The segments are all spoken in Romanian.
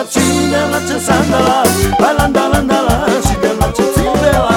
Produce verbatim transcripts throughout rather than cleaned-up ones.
cine îmi place sandala, hai la la la la la, cine îmi place țibela.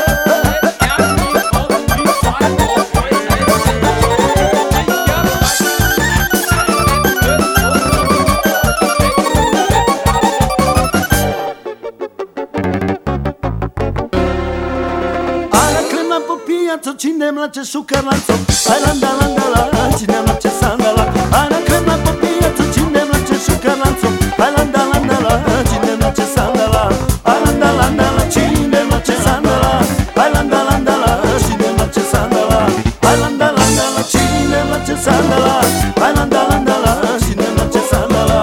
Cine-mi place șucărlanțo, hai la la la la la, cine-mi place sandala. Hai la crema pe piață, cine-mi place șucărlanțo, hai la la la la la, cine-mi place sandala. Hai la la la la, cine-mi place sandala. Hai la la la la, cine-mi place sandala. Hai la la la la, cine-mi place sandala. Hai la la la la, cine-mi place sandala.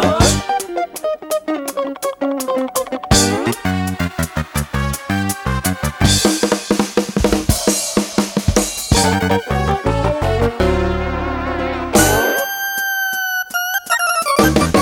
We'll be right back.